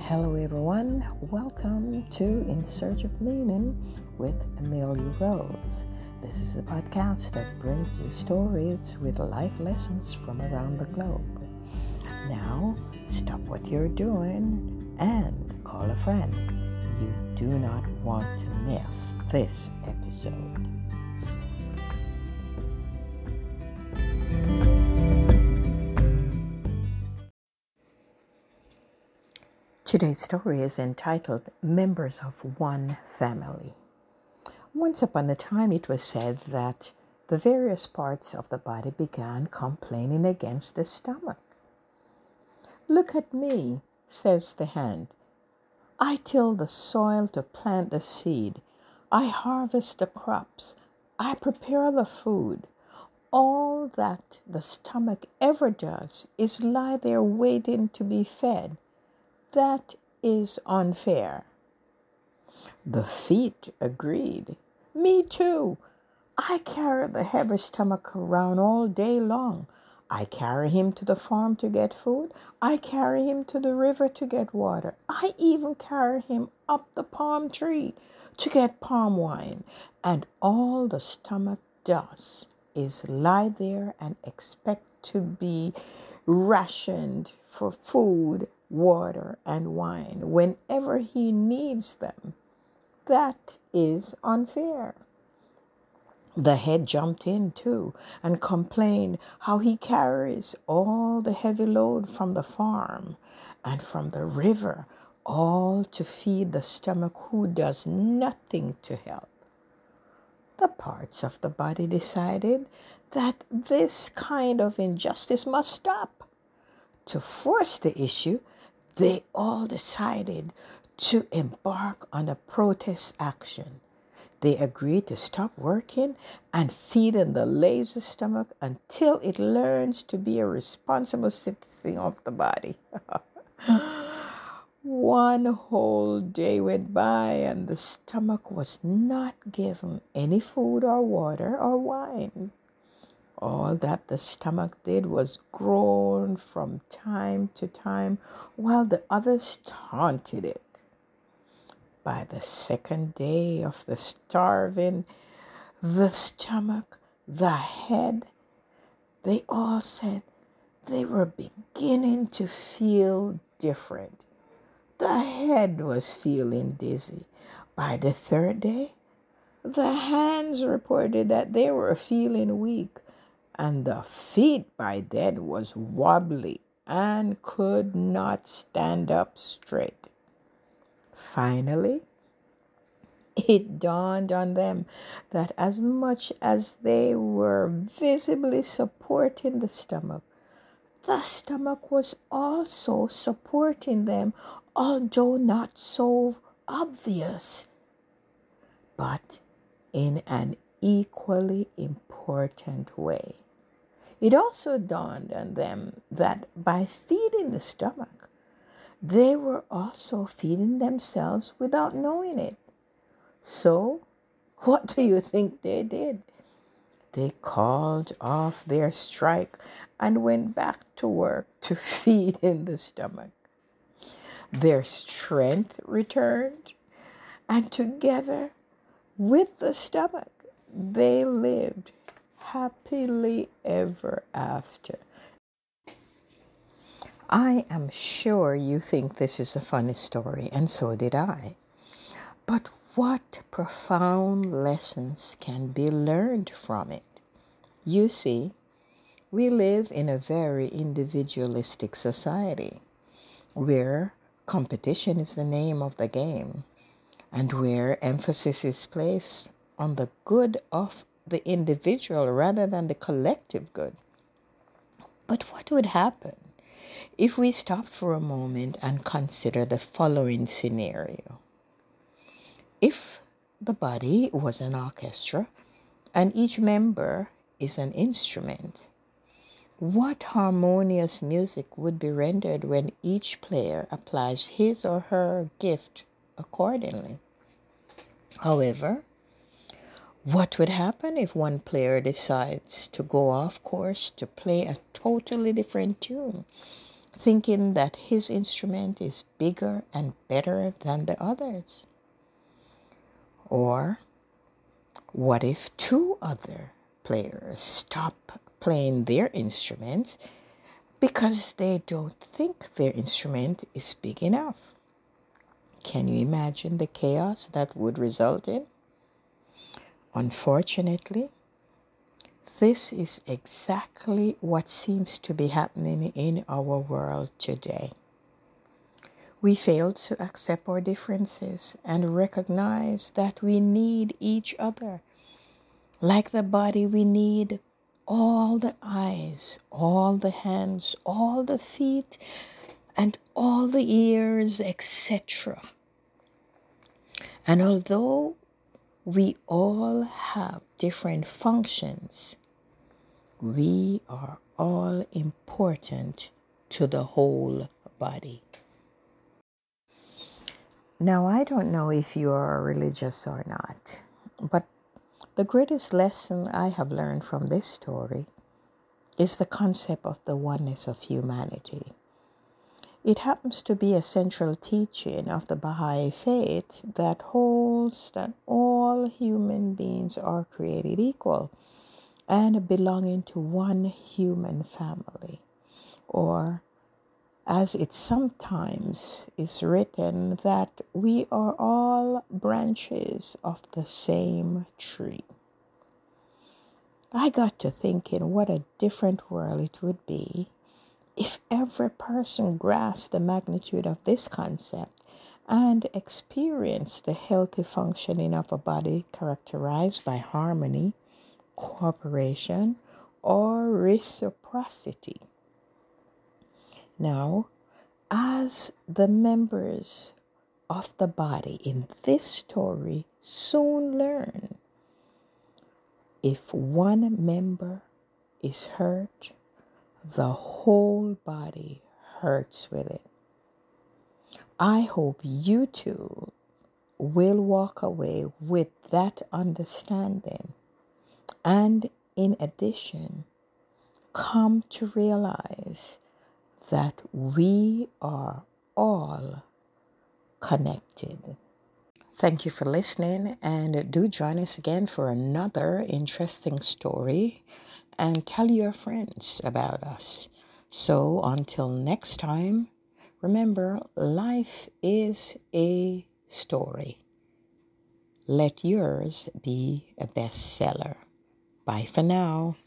Hello, everyone. Welcome to In Search of Meaning with Amelia Rose. This is a podcast that brings you stories with life lessons from around the globe. Now, stop what you're doing and call a friend. You do not want to miss this episode. Today's story is entitled Members of One Family. Once upon a time, it was said that the various parts of the body began complaining against the stomach. "Look at me," says the hand. "I till the soil to plant the seed. I harvest the crops. I prepare the food. All that the stomach ever does is lie there waiting to be fed. That is unfair." The feet agreed. "Me too. I carry the heavy stomach around all day long. I carry him to the farm to get food. I carry him to the river to get water. I even carry him up the palm tree to get palm wine. And all the stomach does is lie there and expect to be rationed for food, water, and wine whenever he needs them. That is unfair." The head jumped in too and complained how he carries all the heavy load from the farm and from the river, all to feed the stomach who does nothing to help. The parts of the body decided that this kind of injustice must stop. To force the issue, they all decided to embark on a protest action. They agreed to stop working and feeding the lazy stomach until it learns to be a responsible citizen of the body. One whole day went by and the stomach was not given any food or water or wine. All that the stomach did was groan from time to time while the others taunted it. By the second day of the starving, the stomach, the head, they all said they were beginning to feel different. The head was feeling dizzy. By the third day, the hands reported that they were feeling weak. And the feet by then was wobbly and could not stand up straight. Finally, it dawned on them that as much as they were visibly supporting the stomach was also supporting them, although not so obvious, but in an equally important way. It also dawned on them that by feeding the stomach, they were also feeding themselves without knowing it. So, what do you think they did? They called off their strike and went back to work to feed in the stomach. Their strength returned, and together with the stomach, they lived happily ever after. I am sure you think this is a funny story, and so did I. But what profound lessons can be learned from it? You see, we live in a very individualistic society where competition is the name of the game and where emphasis is placed on the good of the individual rather than the collective good. But what would happen if we stop for a moment and consider the following scenario? If the body was an orchestra and each member is an instrument, what harmonious music would be rendered when each player applies his or her gift accordingly? However, what would happen if one player decides to go off course to play a totally different tune, thinking that his instrument is bigger and better than the others? Or what if two other players stop playing their instruments because they don't think their instrument is big enough? Can you imagine the chaos that would result in? Unfortunately, this is exactly what seems to be happening in our world today. We fail to accept our differences and recognize that we need each other. Like the body, we need all the eyes, all the hands, all the feet, and all the ears, etc. And although we all have different functions, we are all important to the whole body. Now, I don't know if you are religious or not, but the greatest lesson I have learned from this story is the concept of the oneness of humanity. It happens to be a central teaching of the Baha'i faith that holds that all human beings are created equal and belonging to one human family, or as it sometimes is written, that we are all branches of the same tree. I got to thinking what a different world it would be if every person grasped the magnitude of this concept and experienced the healthy functioning of a body characterized by harmony, cooperation, or reciprocity. Now, as the members of the body in this story soon learn, if one member is hurt, the whole body hurts with it. I hope you too will walk away with that understanding, and in addition, come to realize that we are all connected. Thank you for listening, and do join us again for another interesting story, and tell your friends about us. So until next time, remember, life is a story. Let yours be a bestseller. Bye for now.